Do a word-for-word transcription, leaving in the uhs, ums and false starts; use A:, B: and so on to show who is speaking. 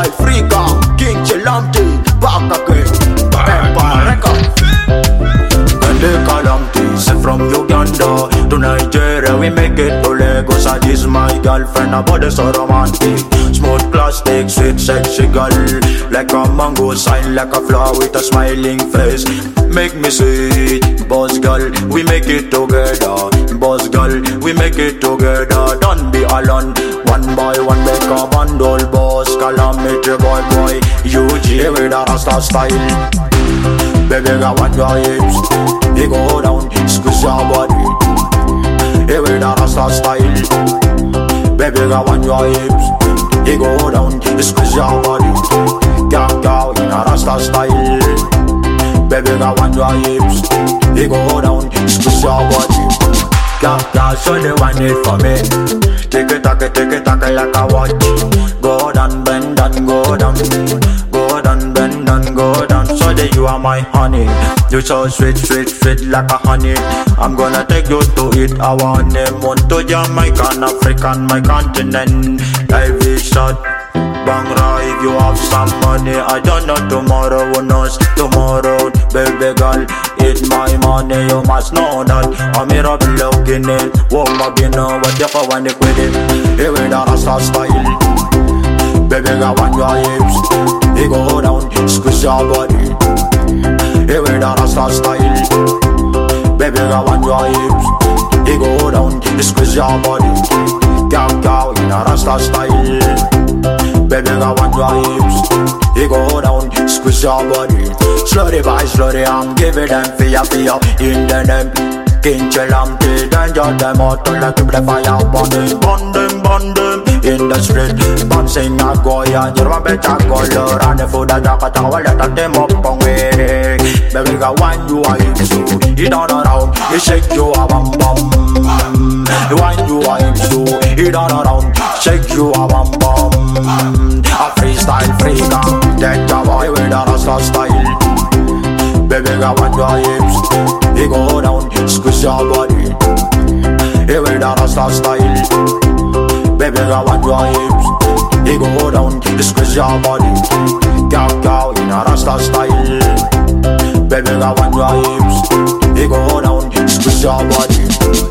A: freestyle freaka, King Chilamti, back again, Empire Record. Gande Kalamti, say from Uganda to Nigeria, we make it to Lagos. I this my girlfriend, her body so romantic, smooth plastic, sweet sexy girl, like a mango, sign like a flower with a smiling face. Make me sweet, boss girl, we make it together. Boss girl, we make it together. Don't be alone, one by one make a bundle. Boss Calamity boy boy, U G with a Rasta style. Baby girl, want your hips, you go down, squeeze your body. Hey, with a Rasta style. Baby girl, want your hips, you go down, squeeze your body. Girl, girl, in a Rasta style. Baby girl, want your hips, you go down, squeeze your body. Girl, girl, so they want it for me. Take it, take it, take it, take it like a watch. Go down, bend down, go down. Go down, bend down, go down. So that you are my honey. You so sweet, sweet, sweet like a honey. I'm gonna take you to eat our honeymoon to Jamaica, African, my continent. Life is short. Bangra, if you have some money, I don't know tomorrow, who knows tomorrow. Baby girl, it's my money, you must know that. I'm here up looking it, walk up, you know what you want it with it. Here with a Rasta style. Baby girl, want your hips, you go down, squeeze your body. Here with a Rasta style. Baby girl, want your hips, you go down, squeeze your body. Girl, girl, in a Rasta style. Baby girl, want your hips, you go down, squeeze your body. Slowly by slowly, I'm giving them fear, fear. In the name, King Chilamti, danger them out to let the fire burn them, burn them, burn them. In the street, bouncing a Goya, you're a better color. And the food that I got, I will let them up on me. Baby girl, when you are hips, you turn around, you shake your bum bum. When you are hips, you turn around, shake your bum bum. A freestyle freaka, that a boy with a Rasta style. Baby girl, want your hips, you go down, squeeze your body. You with a Rasta style. Baby girl, want your hips, you go down, squeeze your body. Girl, girl, in a Rasta style. Baby girl, want your hips, you go down, squeeze your body.